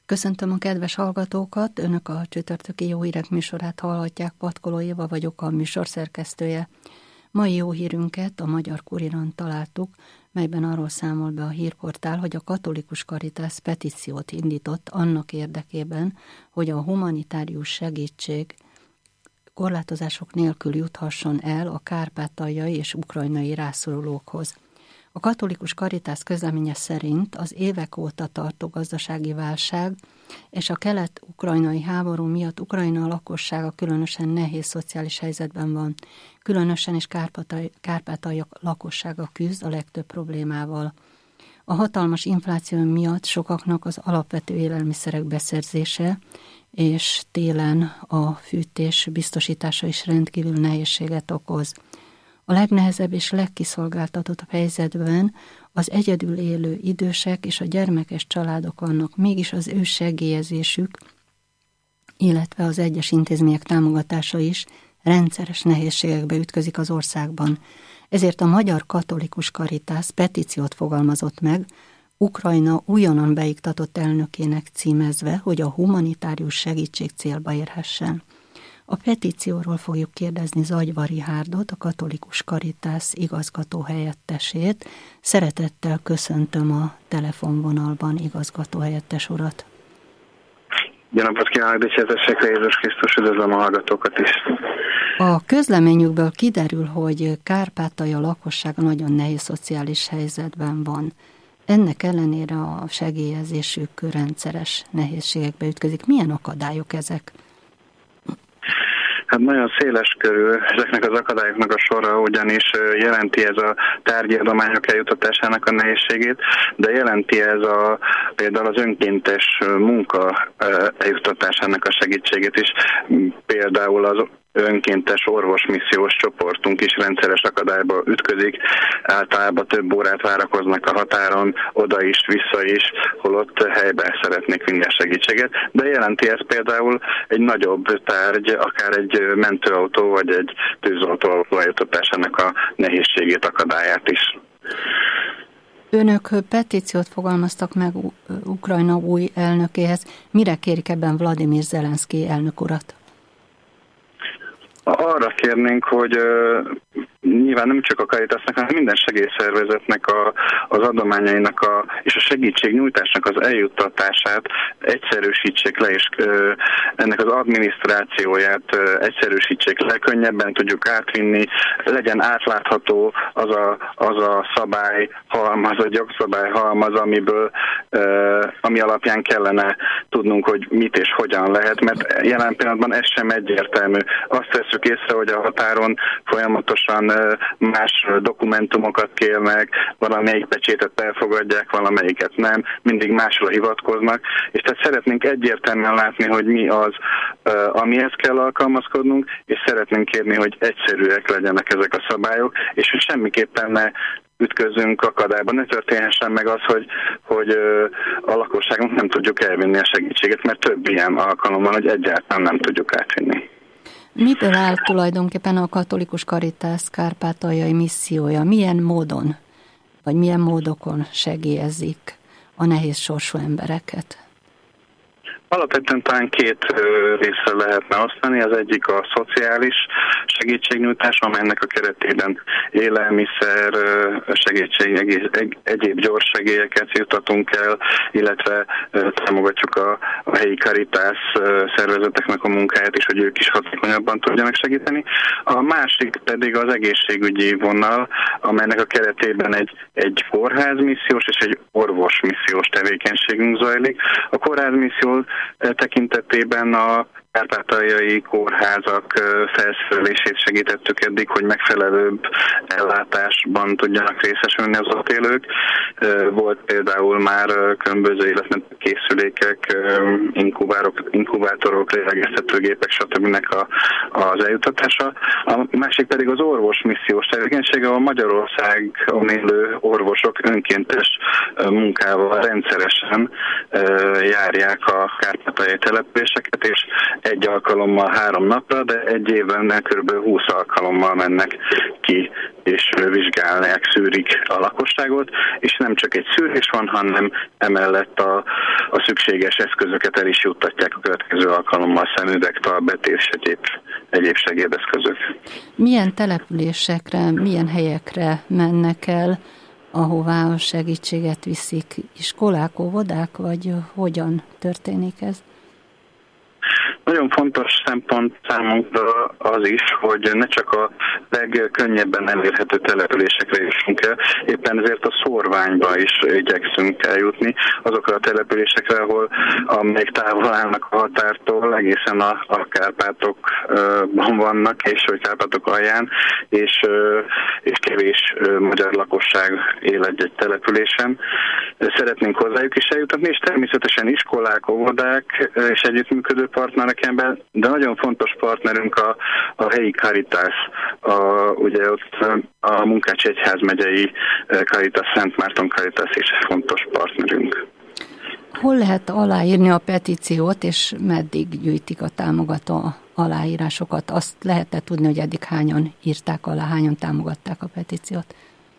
Köszöntöm a kedves hallgatókat, Önök a csütörtöki Jó Hírek műsorát hallhatják, Patkoló Éva vagyok, a műsorszerkesztője. Mai jó hírünket a Magyar Kuriron találtuk, melyben arról számol be a hírportál, hogy a Katolikus Caritas petíciót indított annak érdekében, hogy a humanitárius segítség korlátozások nélkül juthasson el a kárpátaljai és ukrajnai rászorulókhoz. A Katolikus Caritas közleménye szerint az évek óta tartó gazdasági válság és a kelet-ukrajnai háború miatt Ukrajna lakossága különösen nehéz szociális helyzetben van. Különösen is Kárpátalja lakossága küzd a legtöbb problémával. A hatalmas infláció miatt sokaknak az alapvető élelmiszerek beszerzése és télen a fűtés biztosítása is rendkívül nehézséget okoz. A legnehezebb és legkiszolgáltatottabb helyzetben az egyedül élő idősek és a gyermekes családok vannak, mégis az ő segélyezésük, illetve az egyes intézmények támogatása is rendszeres nehézségekbe ütközik az országban. Ezért a Magyar Katolikus Caritas petíciót fogalmazott meg, Ukrajna újonnan beiktatott elnökének címezve, hogy a humanitárius segítség célba érhessen. A petícióról fogjuk kérdezni Zagyva Rihárdot, a Katolikus Caritas igazgató helyettesét. Szeretettel köszöntöm a telefonvonalban igazgató helyettes urat. Jó napot kívánok, dicsértessék Jézus Krisztus, üdvözlöm a hallgatókat is. A közleményükből kiderül, hogy Kárpátalja lakossága nagyon nehéz szociális helyzetben van. Ennek ellenére a segélyezésük rendszeres nehézségekbe ütközik. Milyen akadályok ezek? Hát nagyon széles körül ezeknek az akadályoknak a sora, ugyanis jelenti ez a tárgyi adományok eljutatásának a nehézségét, de jelenti ez például az önkéntes munka eljutatásának a segítségét is, például az önkéntes orvosmissziós csoportunk is rendszeres akadályba ütközik, általában több órát várakoznak a határon, oda is, vissza is, holott helybe szeretnék vinni a segítséget, de jelenti ez például egy nagyobb tárgy, akár egy mentőautó vagy egy tűzoltó eljutatásának a nehézségét, akadályát is. Önök petíciót fogalmaztak meg Ukrajna új elnökéhez. Mire kérik ebben Vladimir Zelenszky elnök urat? Arra kérnénk, hogy nyilván nem csak a Caritasnak, hanem minden segélyszervezetnek az adományainak és a segítségnyújtásnak az eljuttatását egyszerűsítsék le, és ennek az adminisztrációját egyszerűsítsék le, könnyebben tudjuk átvinni, legyen átlátható az a szabályhalmaz, a jogszabályhalmaz, ami alapján kellene tudnunk, hogy mit és hogyan lehet, mert jelen pillanatban ez sem egyértelmű. Azt vesszük észre, hogy a határon folyamatosan más dokumentumokat kérnek, valamelyik pecsétet elfogadják, valamelyiket nem, mindig másra hivatkoznak, és tehát szeretnénk egyértelműen látni, hogy mi az, amihez kell alkalmazkodnunk, és szeretnénk kérni, hogy egyszerűek legyenek ezek a szabályok, és hogy semmiképpen ne ütközünk akadályba, ne történhessen meg az, hogy a lakosságunk nem tudjuk elvinni a segítséget, mert több ilyen alkalom van, hogy egyáltalán nem tudjuk átvinni. Miből áll tulajdonképpen a Katolikus Caritas kárpátaljai missziója? Milyen módon, vagy milyen módokon segélyezik a nehéz sorsú embereket? Alapvetően talán két részre lehetne osztani. Az egyik a szociális segítségnyújtás, amelynek a keretében élelmiszer, segítség, egyéb gyors segélyeket juttatunk el, illetve támogatjuk a helyi Caritas szervezeteknek a munkáját is, hogy ők is hatékonyabban tudjanak segíteni. A másik pedig az egészségügyi vonal, amelynek a keretében egy kórházmissziós és egy orvosmissziós tevékenységünk zajlik. A kórházmisszió tekintetében a kárpátaljai kórházak felszerelését segítettük eddig, hogy megfelelőbb ellátásban tudjanak részesülni az ott élők. Volt például már különböző életmentő készülékek, inkubátorok, lélegeztetőgépek, stb. Az eljutatása. A másik pedig az orvosmissziós tevékenysége, a Magyarországon élő orvosok önkéntes munkával rendszeresen járják a kárpátaljai településeket, és egy alkalommal 3 napra, de egy évben kb. 20 alkalommal mennek ki, és vizsgálják, szűrik a lakosságot, és nem csak egy szűrés van, hanem emellett a szükséges eszközöket el is juttatják a következő alkalommal, szemüveg, talbet és egyéb segédeszközök. Milyen településekre, milyen helyekre mennek el, ahová a segítséget viszik? Iskolák, óvodák, vagy hogyan történik ez? Nagyon fontos szempont számunkra az is, hogy ne csak a legkönnyebben elérhető településekre jussunk el, éppen ezért a szórványba is igyekszünk eljutni, azokra a településekre, ahol még távol állnak a határtól, egészen a Kárpátokban vannak, és vagy Kárpátok alján, és kevés magyar lakosság él egy településen. Szeretnénk hozzájuk is eljutatni, és természetesen iskolák, óvodák és együttműködő partnerek, de nagyon fontos partnerünk a helyi Caritas, ugye ott a Munkács egyházmegyei Caritas, Szent Márton Caritas is fontos partnerünk. Hol lehet aláírni a petíciót, és meddig gyűjtik a támogató aláírásokat? Azt lehet tudni, hogy eddig hányan írták alá, hányan támogatták a petíciót?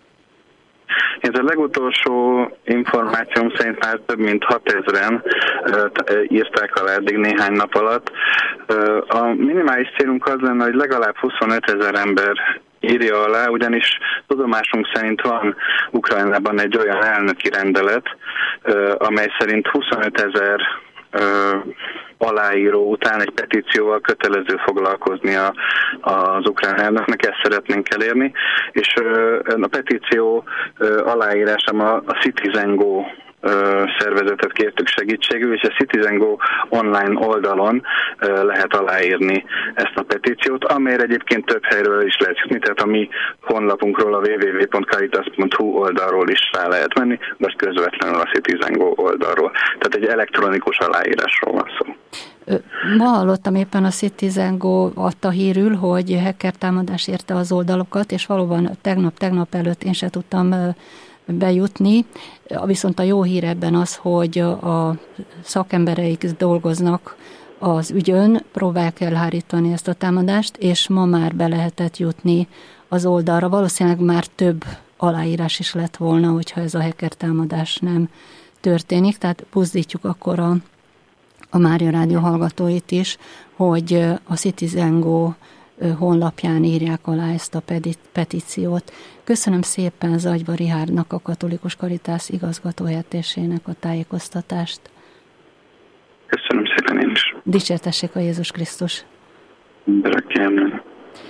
Ez a legutolsó információm szerint már több mint 6000-en írták alá eddig néhány nap alatt. A minimális célunk az lenne, hogy legalább 25 000 ember írja alá, ugyanis tudomásunk szerint van Ukrajnában egy olyan elnöki rendelet, amely szerint 25 000 aláíró után egy petícióval kötelező foglalkozni az ukrán elnöknek, ezt szeretnénk elérni, és a petíció aláírásám a Citizen Go szervezetet kértük segítségül, és a Citizen Go online oldalon lehet aláírni ezt a petíciót, amelyre egyébként több helyről is lehet jutni, tehát a mi honlapunkról, a www.caritas.hu oldalról is rá lehet menni, vagy közvetlenül a Citizen Go oldalról. Tehát egy elektronikus aláírásról van szó. Ma hallottam éppen a Citizen Go adta hírül, hogy hacker támadás érte az oldalokat, és valóban tegnap előtt én se tudtam bejutni, viszont a jó hír ebben az, hogy a szakembereik dolgoznak az ügyön, próbálják elhárítani ezt a támadást, és ma már be lehetett jutni az oldalra. Valószínűleg már több aláírás is lett volna, hogyha ez a hacker támadás nem történik, tehát buzdítjuk akkor a Mária Rádió hallgatóit is, hogy a Citizen Go honlapján írják alá ezt a petíciót. Köszönöm szépen Zagyva Rihárdnak, a Katolikus Caritas igazgatóhelyettesének a tájékoztatást. Köszönöm szépen én is. Dicsértessék a Jézus Krisztus. Örökké.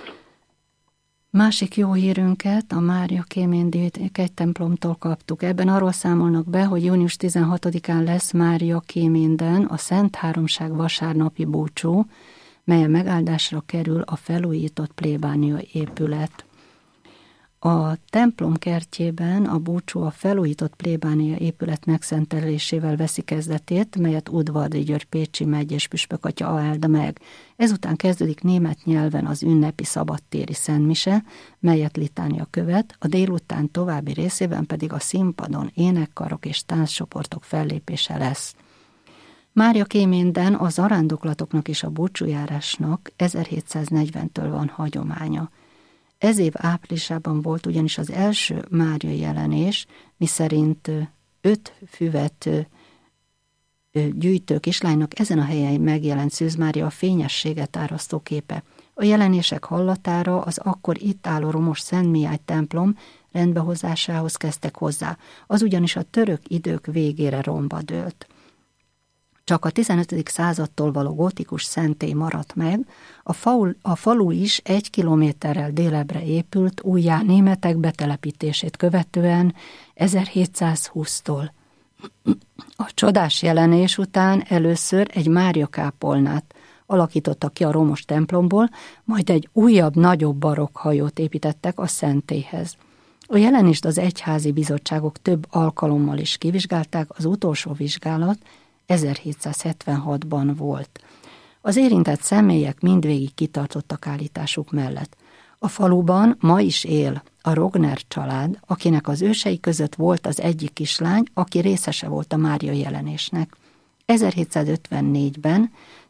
Másik jó hírünket a Mária Kéméndi egy templomtól kaptuk. Ebben arról számolnak be, hogy június 16-án lesz Mária Kéménden a Szent Háromság vasárnapi búcsú, melyen megáldásra kerül a felújított plébánia épület. A templom kertjében a búcsú a felújított plébánia épület megszentelésével veszi kezdetét, melyet Udvardi György pécsi megyés püspök atya áld meg. Ezután kezdődik német nyelven az ünnepi szabadtéri szentmise, melyet litánia követ, a délután további részében pedig a színpadon énekkarok és tánccsoportok fellépése lesz. Mária Kéménden a zarándoklatoknak és a búcsújárásnak 1740-től van hagyománya. Ez év áprilisában volt ugyanis az első Mária jelenés, miszerint 5 füvet gyűjtő kislánynak ezen a helyen megjelent Szűz Mária a fényességet árasztó képe. A jelenések hallatára az akkor itt álló romos Szent Mihály templom rendbehozásához kezdtek hozzá, az ugyanis a török idők végére romba dőlt. Csak a 15. századtól való gótikus szentély maradt meg, a falu is 1 kilométerrel délebre épült újjá németek betelepítését követően 1720-tól. A csodás jelenés után először egy Mária kápolnát alakítottak ki a romos templomból, majd egy újabb, nagyobb barokk hajót építettek a szentélyhez. A jelenést az egyházi bizottságok több alkalommal is kivizsgálták, az utolsó vizsgálat 1776-ban volt. Az érintett személyek mindvégig kitartottak állításuk mellett. A faluban ma is él a Rogner család, akinek az ősei között volt az egyik kislány, aki részese volt a Mária jelenésnek. 1754-ben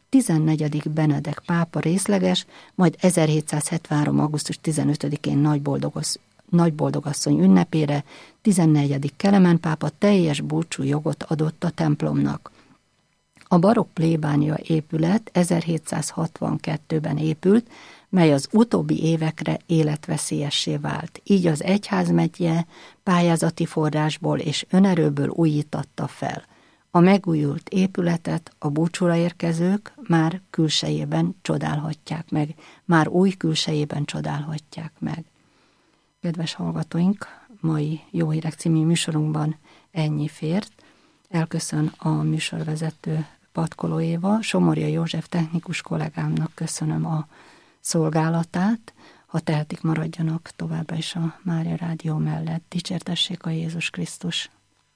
14. Benedek pápa részleges, majd 1773. augusztus 15-én Nagyboldogasszony ünnepére 14. Kelemen pápa teljes búcsújogot adott a templomnak. A barokk plébánia épület 1762-ben épült, mely az utóbbi évekre életveszélyessé vált. Így az egyházmegye pályázati forrásból és önerőből újítatta fel. A megújult épületet a búcsúra érkezők már külsejében csodálhatják meg, már új külsejében csodálhatják meg. Kedves hallgatóink, mai Jó Hírek című műsorunkban ennyi fért. Elköszön a műsorvezető Patkoló Éva, Somorja József technikus kollégámnak köszönöm a szolgálatát. Ha tehetik, maradjanak továbbra is a Mária Rádió mellett. Dicsértessék a Jézus Krisztus!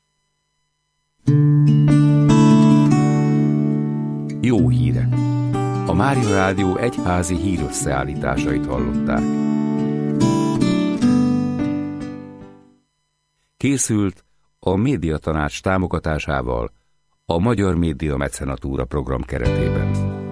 Jó hírek! A Mária Rádió egyházi hírösszeállításait hallották. Készült a Médiatanács támogatásával a Magyar Média Mecenatúra program keretében.